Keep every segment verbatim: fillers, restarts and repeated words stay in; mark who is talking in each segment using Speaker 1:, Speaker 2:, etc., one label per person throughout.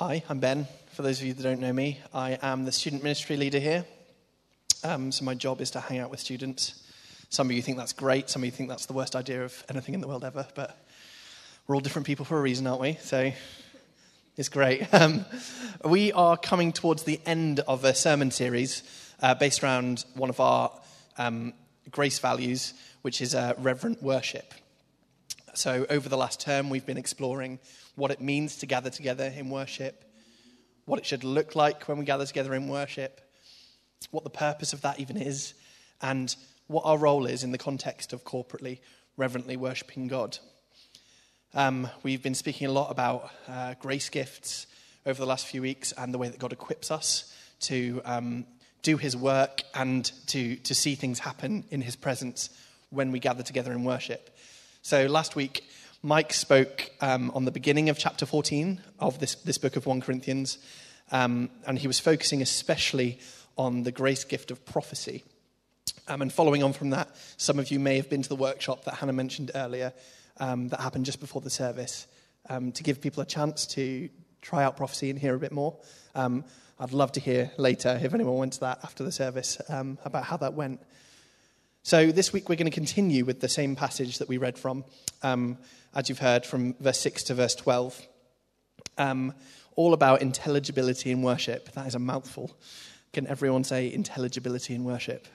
Speaker 1: Hi, I'm Ben. For those of you that don't know me, I am the student ministry leader here. Um, so my job is to hang out with students. Some of you think that's great. Some of you think that's the worst idea of anything in the world ever. But we're all different people for a reason, aren't we? So it's great. Um, we are coming towards the end of a sermon series uh, based around one of our um, grace values, which is uh, reverent worship. So over the last term, we've been exploring what it means to gather together in worship, what it should look like when we gather together in worship, what the purpose of that even is, and what our role is in the context of corporately, reverently worshipping God. Um, we've been speaking a lot about uh, grace gifts over the last few weeks and the way that God equips us to um, do his work and to, to see things happen in his presence when we gather together in worship. So last week, Mike spoke um, on the beginning of chapter fourteen of this, this book of First Corinthians, um, and he was focusing especially on the grace gift of prophecy. Um, and following on from that, some of you may have been to the workshop that Hannah mentioned earlier um, that happened just before the service um, to give people a chance to try out prophecy and hear a bit more. Um, I'd love to hear later, if anyone went to that after the service, um, about how that went. So this week we're going to continue with the same passage that we read from, um, as you've heard, from verse six to verse twelve, um, all about intelligibility in worship. That is a mouthful. Can everyone say intelligibility in worship?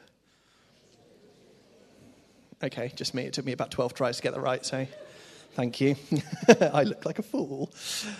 Speaker 1: Okay, just me. It took me about twelve tries to get that right, so thank you. I look like a fool.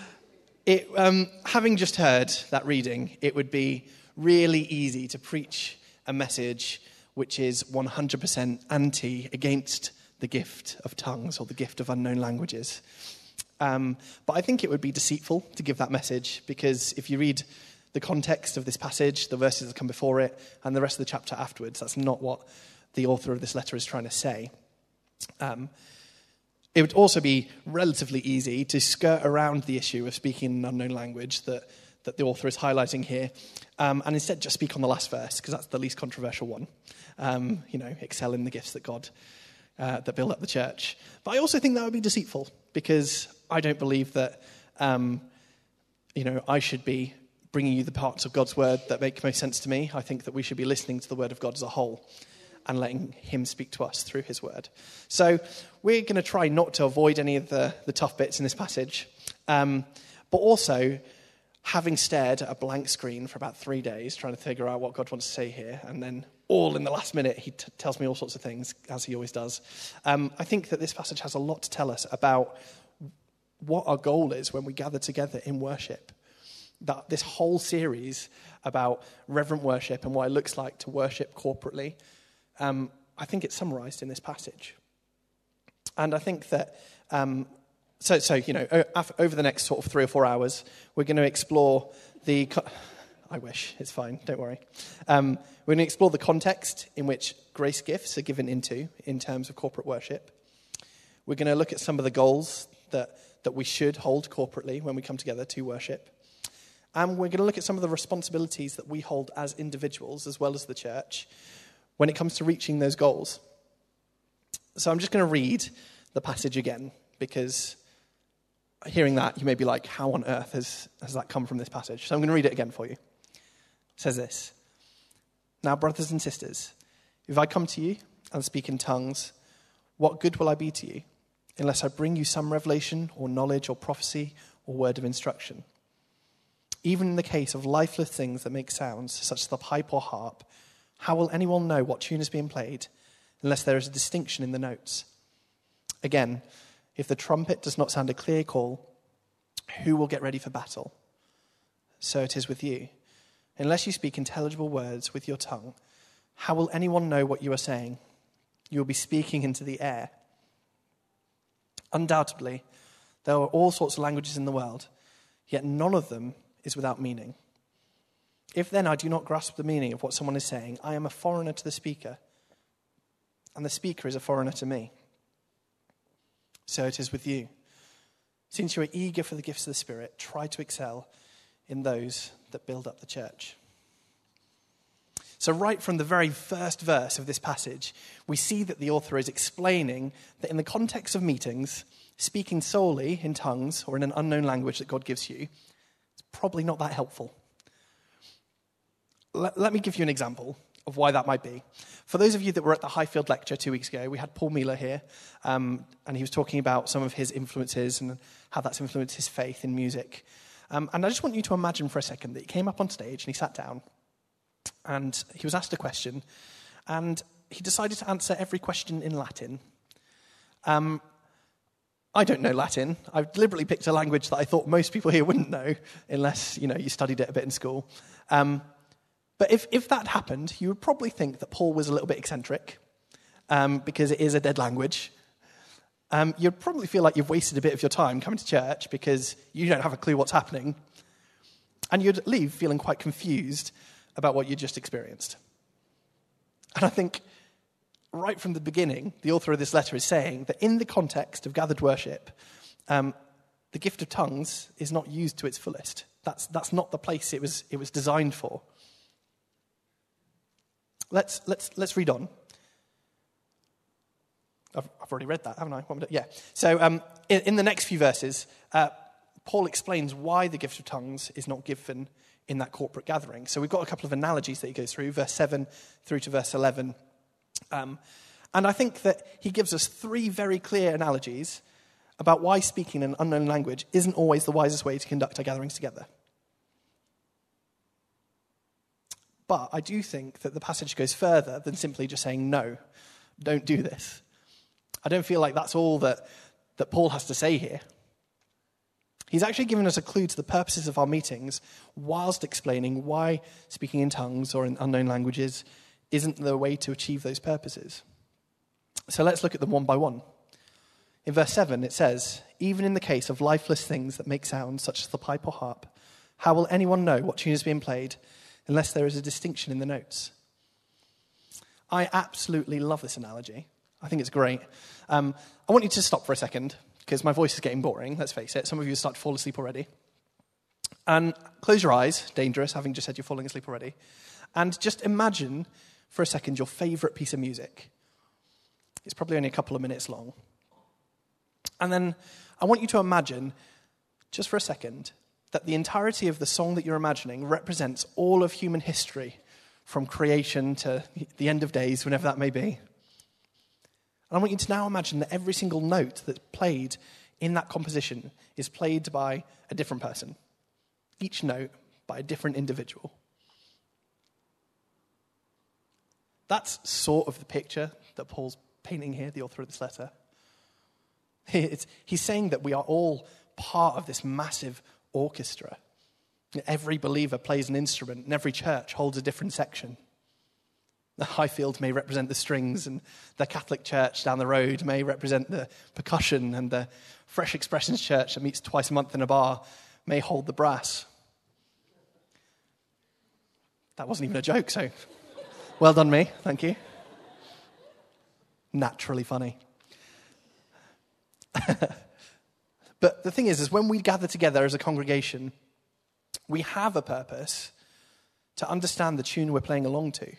Speaker 1: It, um, having just heard that reading, it would be really easy to preach a message which is one hundred percent anti against the gift of tongues or the gift of unknown languages. Um, but I think it would be deceitful to give that message, because if you read the context of this passage, the verses that come before it, and the rest of the chapter afterwards, that's not what the author of this letter is trying to say. Um, it would also be relatively easy to skirt around the issue of speaking an unknown language that, that the author is highlighting here, um, and instead just speak on the last verse, because that's the least controversial one. Um, you know, excel in the gifts that God, uh, that build up the church. But I also think that would be deceitful, because I don't believe that, um, you know, I should be bringing you the parts of God's word that make most sense to me. I think that we should be listening to the word of God as a whole and letting him speak to us through his word. So we're going to try not to avoid any of the, the tough bits in this passage, um, but also, having stared at a blank screen for about three days, trying to figure out what God wants to say here, and then all in the last minute, he t- tells me all sorts of things, as he always does. Um, I think that this passage has a lot to tell us about what our goal is when we gather together in worship. That this whole series about reverent worship and what it looks like to worship corporately, um, I think it's summarized in this passage. And I think that... Um, So, so you know, over the next sort of three or four hours, we're going to explore the... Co- I wish, it's fine, don't worry. Um, we're going to explore the context in which grace gifts are given into in terms of corporate worship. We're going to look at some of the goals that, that we should hold corporately when we come together to worship. And we're going to look at some of the responsibilities that we hold as individuals, as well as the church, when it comes to reaching those goals. So I'm just going to read the passage again, because... hearing that, you may be like, how on earth has, has that come from this passage? So I'm going to read it again for you. It says this: "Now, brothers and sisters, if I come to you and speak in tongues, what good will I be to you, unless I bring you some revelation or knowledge or prophecy or word of instruction? Even in the case of lifeless things that make sounds, such as the pipe or harp, how will anyone know what tune is being played, unless there is a distinction in the notes? Again, if the trumpet does not sound a clear call, who will get ready for battle? So it is with you. Unless you speak intelligible words with your tongue, how will anyone know what you are saying? You will be speaking into the air. Undoubtedly, there are all sorts of languages in the world, yet none of them is without meaning. If then I do not grasp the meaning of what someone is saying, I am a foreigner to the speaker, and the speaker is a foreigner to me. So it is with you. Since you are eager for the gifts of the Spirit, try to excel in those that build up the church." So right from the very first verse of this passage, we see that the author is explaining that in the context of meetings, speaking solely in tongues or in an unknown language that God gives you, it's probably not that helpful. Let, let me give you an example of why that might be. For those of you that were at the Highfield lecture two weeks ago, we had Paul Mealer here, um, and he was talking about some of his influences and how that's influenced his faith in music. Um, and I just want you to imagine for a second that he came up on stage and he sat down, and he was asked a question, and he decided to answer every question in Latin. Um, I don't know Latin. I've deliberately picked a language that I thought most people here wouldn't know, unless, you know, you studied it a bit in school. Um, but if, if that happened, you would probably think that Paul was a little bit eccentric, um, because it is a dead language. Um, you'd probably feel like you've wasted a bit of your time coming to church because you don't have a clue what's happening. And you'd leave feeling quite confused about what you just experienced. And I think right from the beginning, the author of this letter is saying that in the context of gathered worship, um, the gift of tongues is not used to its fullest. That's, that's not the place it was, it was designed for. Let's, let's, let's read on. I've, I've already read that, haven't I? Yeah. So um, in, in the next few verses, uh, Paul explains why the gift of tongues is not given in that corporate gathering. So we've got a couple of analogies that he goes through, verse seven through to verse eleven. Um, and I think that he gives us three very clear analogies about why speaking an unknown language isn't always the wisest way to conduct our gatherings together. But I do think that the passage goes further than simply just saying, no, don't do this. I don't feel like that's all that, that Paul has to say here. He's actually given us a clue to the purposes of our meetings whilst explaining why speaking in tongues or in unknown languages isn't the way to achieve those purposes. So let's look at them one by one. In verse seven, it says, even in the case of lifeless things that make sound, such as the pipe or harp, how will anyone know what tune is being played unless there is a distinction in the notes? I absolutely love this analogy. I think it's great. Um, I want you to stop for a second, because my voice is getting boring, let's face it. Some of you start to fall asleep already. And close your eyes, dangerous, having just said you're falling asleep already. And just imagine for a second your favourite piece of music. It's probably only a couple of minutes long. And then I want you to imagine, just for a second, that the entirety of the song that you're imagining represents all of human history, from creation to the end of days, whenever that may be. And I want you to now imagine that every single note that's played in that composition is played by a different person. Each note by a different individual. That's sort of the picture that Paul's painting here, the author of this letter. It's, he's saying that we are all part of this massive orchestra. Every believer plays an instrument, and every church holds a different section. The Highfield may represent the strings, and the Catholic church down the road may represent the percussion, and the Fresh Expressions church that meets twice a month in a bar may hold the brass. That wasn't even a joke, so well done me, thank you. Naturally funny. But the thing is, is when we gather together as a congregation, we have a purpose to understand the tune we're playing along to.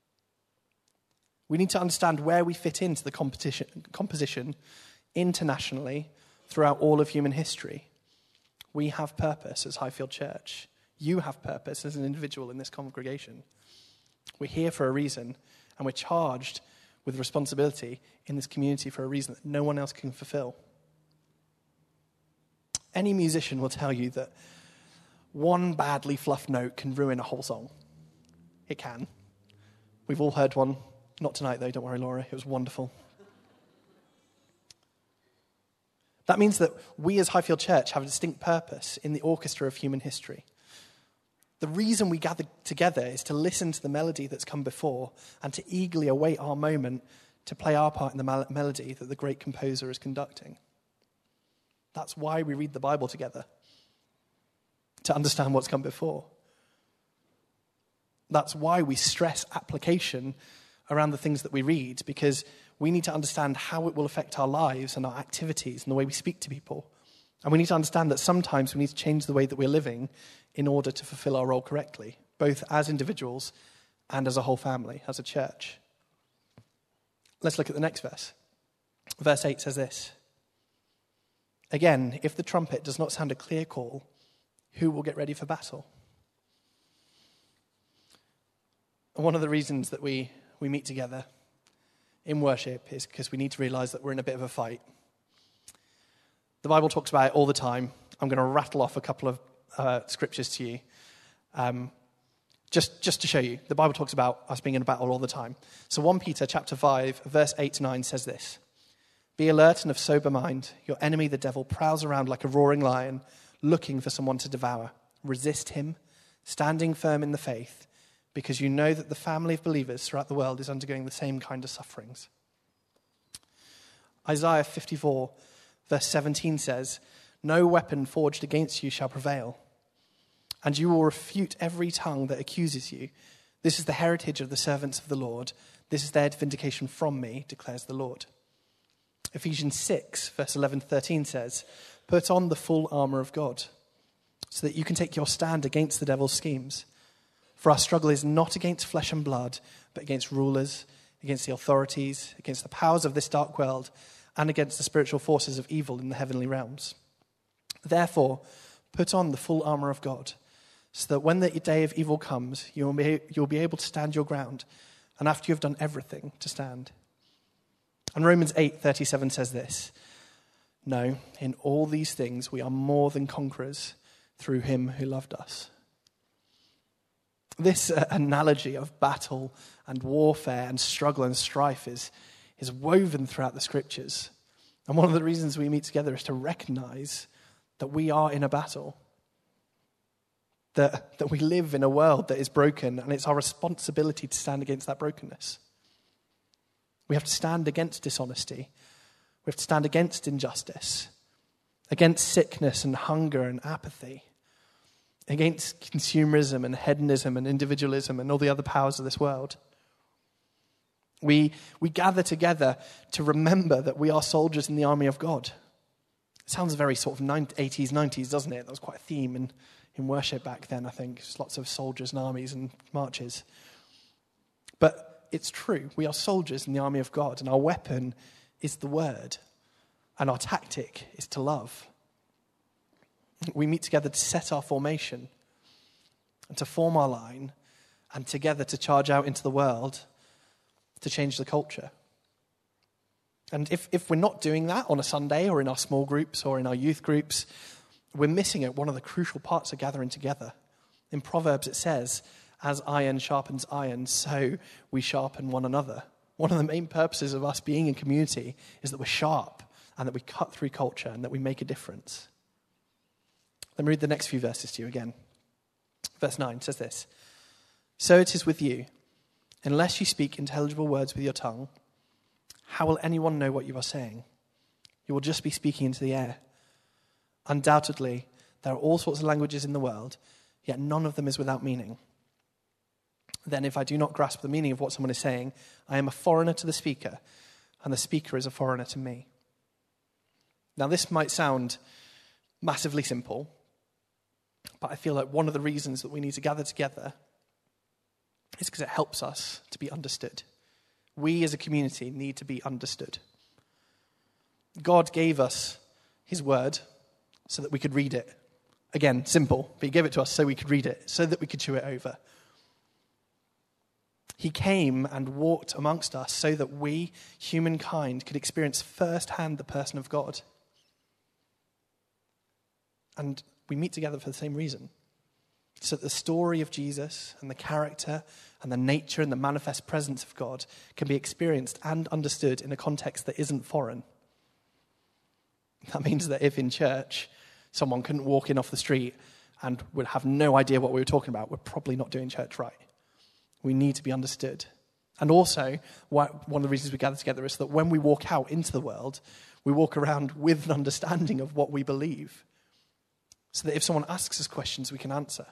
Speaker 1: We need to understand where we fit into the competition, composition internationally throughout all of human history. We have purpose as Highfield Church. You have purpose as an individual in this congregation. We're here for a reason, and we're charged with responsibility in this community for a reason that no one else can fulfill. Any musician will tell you that one badly fluffed note can ruin a whole song. It can. We've all heard one. Not tonight, though. Don't worry, Laura. It was wonderful. That means that we as Highfield Church have a distinct purpose in the orchestra of human history. The reason we gather together is to listen to the melody that's come before and to eagerly await our moment to play our part in the mel- melody that the great composer is conducting. That's why we read the Bible together, to understand what's come before. That's why we stress application around the things that we read, because we need to understand how it will affect our lives and our activities and the way we speak to people. And we need to understand that sometimes we need to change the way that we're living in order to fulfill our role correctly, both as individuals and as a whole family, as a church. Let's look at the next verse. Verse eight says this. Again, if the trumpet does not sound a clear call, who will get ready for battle? And one of the reasons that we, we meet together in worship is because we need to realize that we're in a bit of a fight. The Bible talks about it all the time. I'm going to rattle off a couple of uh, scriptures to you. Um, just, just to show you, the Bible talks about us being in a battle all the time. So First Peter chapter five, verse eight to nine says this: "Be alert and of sober mind. Your enemy, the devil, prowls around like a roaring lion, looking for someone to devour. Resist him, standing firm in the faith, because you know that the family of believers throughout the world is undergoing the same kind of sufferings." Isaiah fifty-four, verse seventeen says, "No weapon forged against you shall prevail, and you will refute every tongue that accuses you. This is the heritage of the servants of the Lord. This is their vindication from me, declares the Lord." Ephesians six, verse eleven to thirteen says, "Put on the full armor of God, so that you can take your stand against the devil's schemes. For our struggle is not against flesh and blood, but against rulers, against the authorities, against the powers of this dark world, and against the spiritual forces of evil in the heavenly realms. Therefore, put on the full armor of God, so that when the day of evil comes, you will be, you'll be able to stand your ground, and after you have done everything, to stand." And Romans eight thirty-seven says this: "No, in all these things we are more than conquerors through him who loved us." This uh, analogy of battle and warfare and struggle and strife is, is woven throughout the scriptures. And one of the reasons we meet together is to recognize that we are in a battle. That, that we live in a world that is broken, and it's our responsibility to stand against that brokenness. We have to stand against dishonesty. We have to stand against injustice, against sickness and hunger and apathy, against consumerism and hedonism and individualism and all the other powers of this world. We, we gather together to remember that we are soldiers in the army of God. It sounds very sort of eighties, nineties, doesn't it? That was quite a theme in, in worship back then, I think. There's lots of soldiers and armies and marches. But it's true. We are soldiers in the army of God, and our weapon is the word, and our tactic is to love. We meet together to set our formation and to form our line, and together to charge out into the world to change the culture. And if, if we're not doing that on a Sunday or in our small groups or in our youth groups, we're missing it, one of the crucial parts of gathering together. In Proverbs it says, "As iron sharpens iron, so we sharpen one another." One of the main purposes of us being in community is that we're sharp and that we cut through culture and that we make a difference. Let me read the next few verses to you again. Verse nine says this: "So it is with you. Unless you speak intelligible words with your tongue, how will anyone know what you are saying? You will just be speaking into the air. Undoubtedly, there are all sorts of languages in the world, yet none of them is without meaning. Then if I do not grasp the meaning of what someone is saying, I am a foreigner to the speaker, and the speaker is a foreigner to me." Now this might sound massively simple, but I feel like one of the reasons that we need to gather together is because it helps us to be understood. We as a community need to be understood. God gave us his word so that we could read it. Again, simple, but he gave it to us so we could read it, so that we could chew it over. He came and walked amongst us so that we, humankind, could experience firsthand the person of God. And we meet together for the same reason. So that the story of Jesus and the character and the nature and the manifest presence of God can be experienced and understood in a context that isn't foreign. That means that if in church someone couldn't walk in off the street and would have no idea what we were talking about, we're probably not doing church right. We need to be understood. And also, one of the reasons we gather together is that when we walk out into the world, we walk around with an understanding of what we believe, so that if someone asks us questions, we can answer.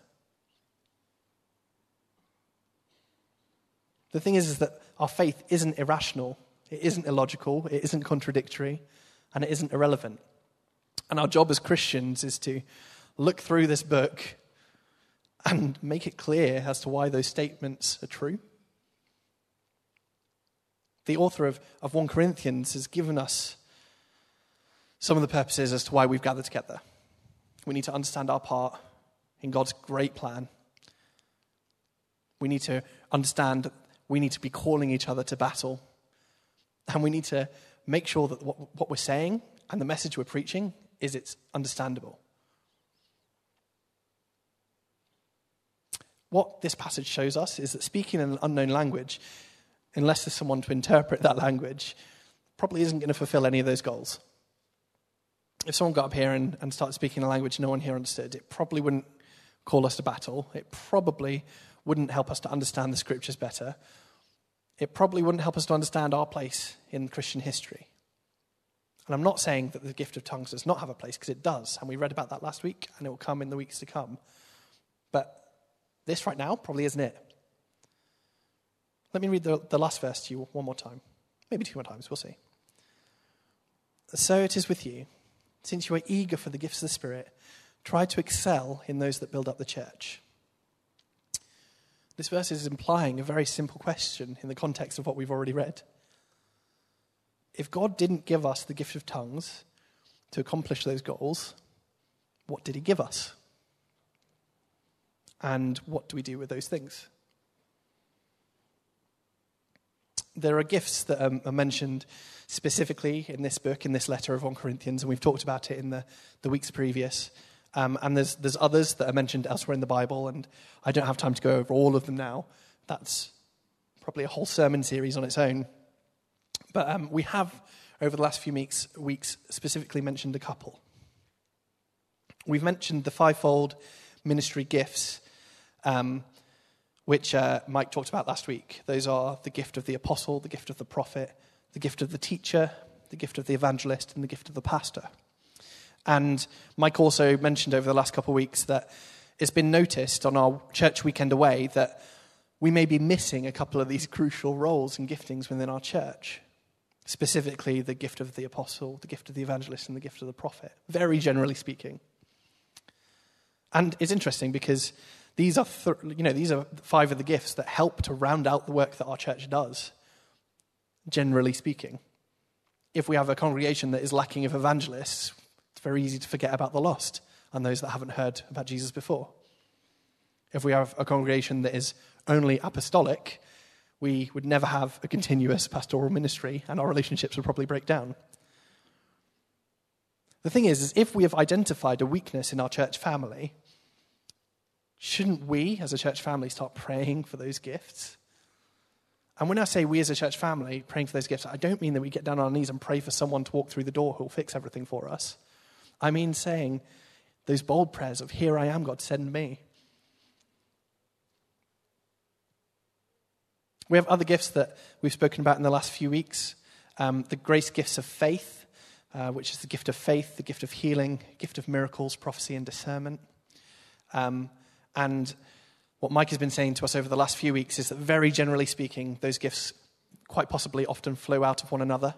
Speaker 1: The thing is, is that our faith isn't irrational, it isn't illogical, it isn't contradictory, and it isn't irrelevant. And our job as Christians is to look through this book and make it clear as to why those statements are true. The author of, of First Corinthians has given us some of the purposes as to why we've gathered together. We need to understand our part. in God's great plan. We need to understand we need to be calling each other to battle. And we need to make sure that what, what we're saying and the message we're preaching is it's understandable. What this passage shows us is that speaking in an unknown language, unless there's someone to interpret that language, probably isn't going to fulfill any of those goals. If someone got up here and, and started speaking a language no one here understood, it probably wouldn't call us to battle. It probably wouldn't help us to understand the scriptures better. It probably wouldn't help us to understand our place in Christian history. And I'm not saying that the gift of tongues does not have a place, because it does. And we read about that last week, and it will come in the weeks to come. But this right now probably isn't it. Let me read the, the last verse to you one more time. Maybe two more times, we'll see. So it is with you. Since you are eager for the gifts of the Spirit, try to excel in those that build up the church. This verse is implying a very simple question in the context of what we've already read. If God didn't give us the gift of tongues to accomplish those goals, what did he give us? And what do we do with those things? There are gifts that um, are mentioned specifically in this book, in this letter of First Corinthians, and we've talked about it in the, the weeks previous. Um, and there's there's others that are mentioned elsewhere in the Bible, and I don't have time to go over all of them now. That's probably a whole sermon series on its own. But um, we have, over the last few weeks, weeks, specifically mentioned a couple. We've mentioned the fivefold ministry gifts, um, which uh, Mike talked about last week. Those are the gift of the apostle, the gift of the prophet, the gift of the teacher, the gift of the evangelist, and the gift of the pastor. And Mike also mentioned over the last couple of weeks that it's been noticed on our church weekend away that we may be missing a couple of these crucial roles and giftings within our church. Specifically, the gift of the apostle, the gift of the evangelist, and the gift of the prophet, very generally speaking. And it's interesting because these are, th- you know, these are five of the gifts that help to round out the work that our church does, generally speaking. If we have a congregation that is lacking of evangelists, it's very easy to forget about the lost and those that haven't heard about Jesus before. If we have a congregation that is only apostolic, we would never have a continuous pastoral ministry, and our relationships would probably break down. The thing is, is if we have identified a weakness in our church family, shouldn't we, as a church family, start praying for those gifts? And when I say we as a church family praying for those gifts, I don't mean that we get down on our knees and pray for someone to walk through the door who will fix everything for us. I mean saying those bold prayers of, "Here I am, God, send me." We have other gifts that we've spoken about in the last few weeks. Um, the grace gifts of faith, uh, which is the gift of faith, the gift of healing, gift of miracles, prophecy, and discernment. Um, and what Mike has been saying to us over the last few weeks is that very generally speaking, those gifts quite possibly often flow out of one another,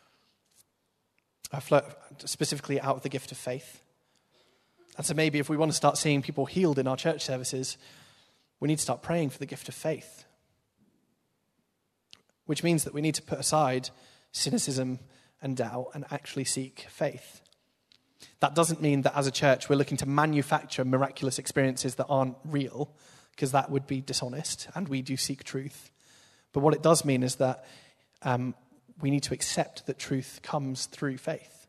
Speaker 1: uh, flow specifically out of the gift of faith. And so maybe if we want to start seeing people healed in our church services, we need to start praying for the gift of faith. Which means that we need to put aside cynicism and doubt and actually seek faith. That doesn't mean that as a church we're looking to manufacture miraculous experiences that aren't real, because that would be dishonest, and we do seek truth. But what it does mean is that um, we need to accept that truth comes through faith.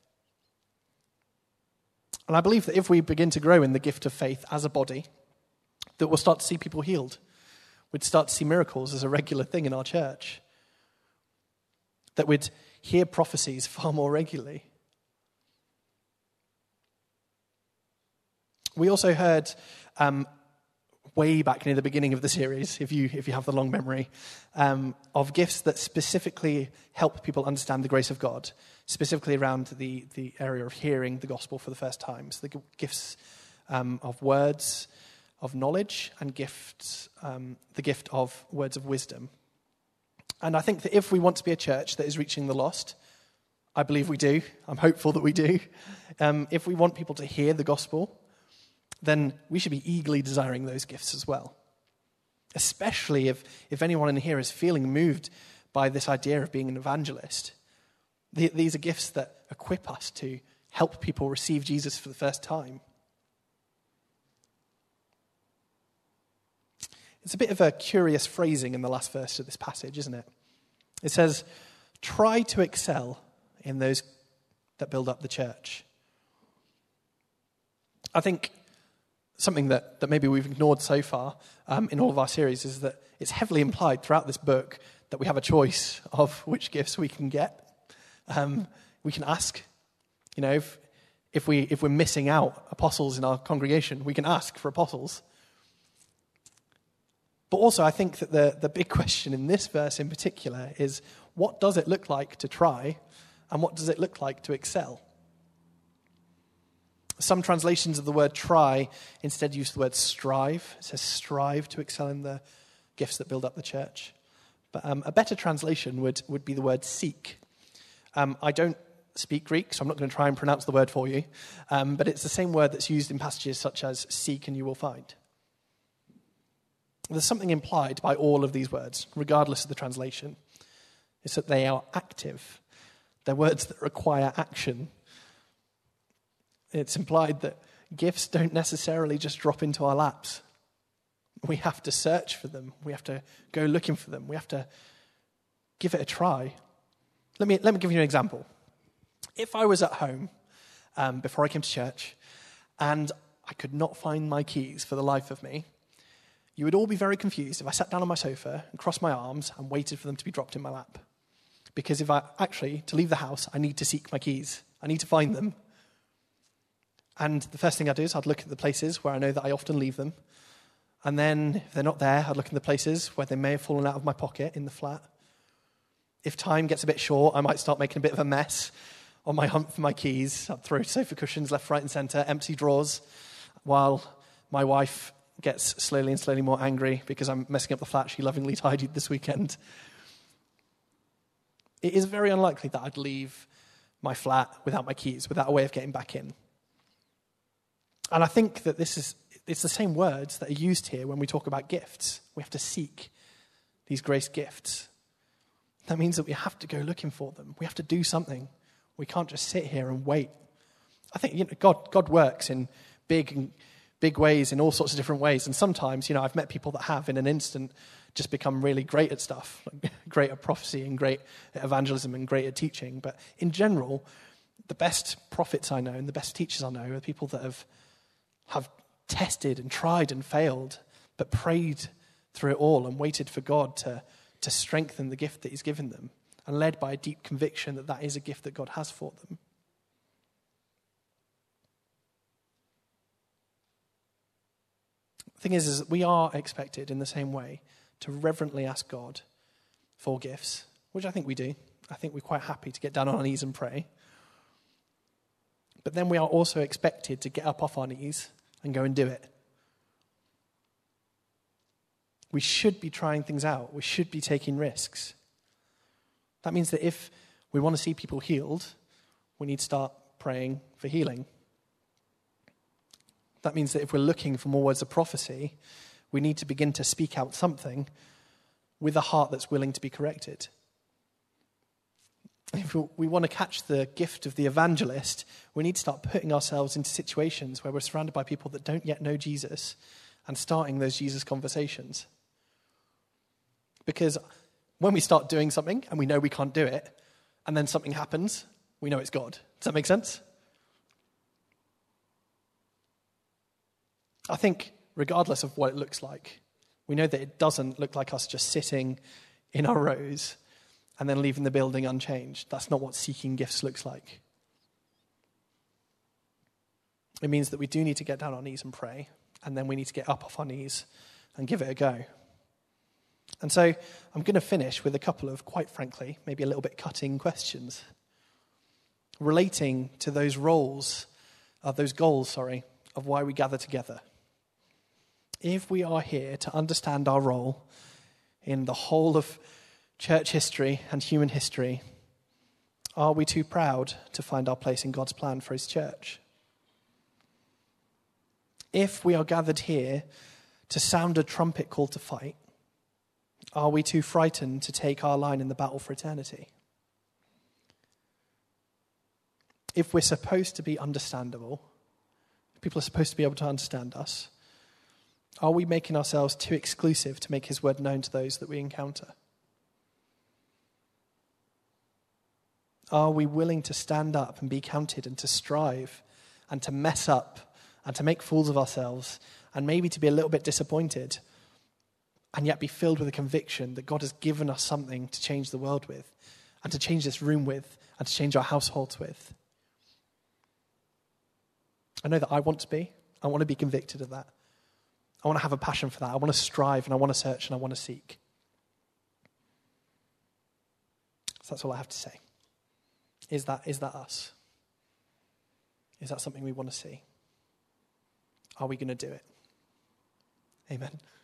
Speaker 1: And I believe that if we begin to grow in the gift of faith as a body, that we'll start to see people healed. We'd start to see miracles as a regular thing in our church. That we'd hear prophecies far more regularly. We also heard um, way back near the beginning of the series, if you if you have the long memory, um, of gifts that specifically help people understand the grace of God, specifically around the, the area of hearing the gospel for the first time. So the gifts um, of words, of knowledge, and gifts, um, the gift of words of wisdom. And I think that if we want to be a church that is reaching the lost, I believe we do. I'm hopeful that we do. Um, if we want people to hear the gospel, then we should be eagerly desiring those gifts as well. Especially if, if anyone in here is feeling moved by this idea of being an evangelist. The, these are gifts that equip us to help people receive Jesus for the first time. It's a bit of a curious phrasing in the last verse of this passage, isn't it? It says, try to excel in those that build up the church. I think something that, that maybe we've ignored so far um, in all of our series is that it's heavily implied throughout this book that we have a choice of which gifts we can get. Um, we can ask, you know, if, if, we, if we're missing out apostles in our congregation, we can ask for apostles. But also I think that the, the big question in this verse in particular is, what does it look like to try, and what does it look like to excel? Some translations of the word try instead use the word strive. It says strive to excel in the gifts that build up the church. But um, a better translation would, would be the word seek. Um, I don't speak Greek, so I'm not going to try and pronounce the word for you. Um, but it's the same word that's used in passages such as seek and you will find. There's something implied by all of these words, regardless of the translation. It's that they are active. They're words that require action. It's implied that gifts don't necessarily just drop into our laps. We have to search for them. We have to go looking for them. We have to give it a try. Let me, let me give you an example. If I was at home um, before I came to church and I could not find my keys for the life of me, you would all be very confused if I sat down on my sofa and crossed my arms and waited for them to be dropped in my lap. Because if I actually, to leave the house, I need to seek my keys. I need to find them. And the first thing I do is I'd look at the places where I know that I often leave them. And then if they're not there, I'd look in the places where they may have fallen out of my pocket in the flat. If time gets a bit short, I might start making a bit of a mess on my hunt for my keys. I'd throw sofa cushions left, right and centre, empty drawers, while my wife gets slowly and slowly more angry because I'm messing up the flat she lovingly tidied this weekend. It is very unlikely that I'd leave my flat without my keys, without a way of getting back in. And I think that this is, it's the same words that are used here when we talk about gifts. We have to seek these grace gifts. That means that we have to go looking for them. We have to do something. We can't just sit here and wait. I think you know, God, God works in big and big ways, in all sorts of different ways. And sometimes, you know, I've met people that have, in an instant, just become really great at stuff, like great at prophecy and great at evangelism and great at teaching. But in general, the best prophets I know and the best teachers I know are people that have have tested and tried and failed, but prayed through it all and waited for God to, to strengthen the gift that he's given them, and led by a deep conviction that that is a gift that God has for them. The thing is, is that we are expected in the same way to reverently ask God for gifts, which I think we do. I think we're quite happy to get down on our knees and pray. But then we are also expected to get up off our knees and go and do it. We should be trying things out. We should be taking risks. That means that if we want to see people healed, we need to start praying for healing. That means that if we're looking for more words of prophecy, we need to begin to speak out something with a heart that's willing to be corrected. If we want to catch the gift of the evangelist, we need to start putting ourselves into situations where we're surrounded by people that don't yet know Jesus and starting those Jesus conversations. Because when we start doing something and we know we can't do it, and then something happens, we know it's God. Does that make sense? I think regardless of what it looks like, we know that it doesn't look like us just sitting in our rows and then leaving the building unchanged. That's not what seeking gifts looks like. It means that we do need to get down on our knees and pray, and then we need to get up off our knees and give it a go. And so I'm going to finish with a couple of, quite frankly, maybe a little bit cutting questions relating to those roles, uh, those goals, sorry, of why we gather together. If we are here to understand our role in the whole of church history and human history, are we too proud to find our place in God's plan for his church? If we are gathered here to sound a trumpet call to fight, are we too frightened to take our line in the battle for eternity? If we're supposed to be understandable, people are supposed to be able to understand us, Are we making ourselves too exclusive to make his word known to those that we encounter? Are we willing to stand up and be counted and to strive and to mess up and to make fools of ourselves and maybe to be a little bit disappointed and yet be filled with a conviction that God has given us something to change the world with and to change this room with and to change our households with? I know that I want to be. I want to be convicted of that. I want to have a passion for that. I want to strive and I want to search and I want to seek. So that's all I have to say. Is that, is that us? Is that something we want to see? Are we going to do it? Amen.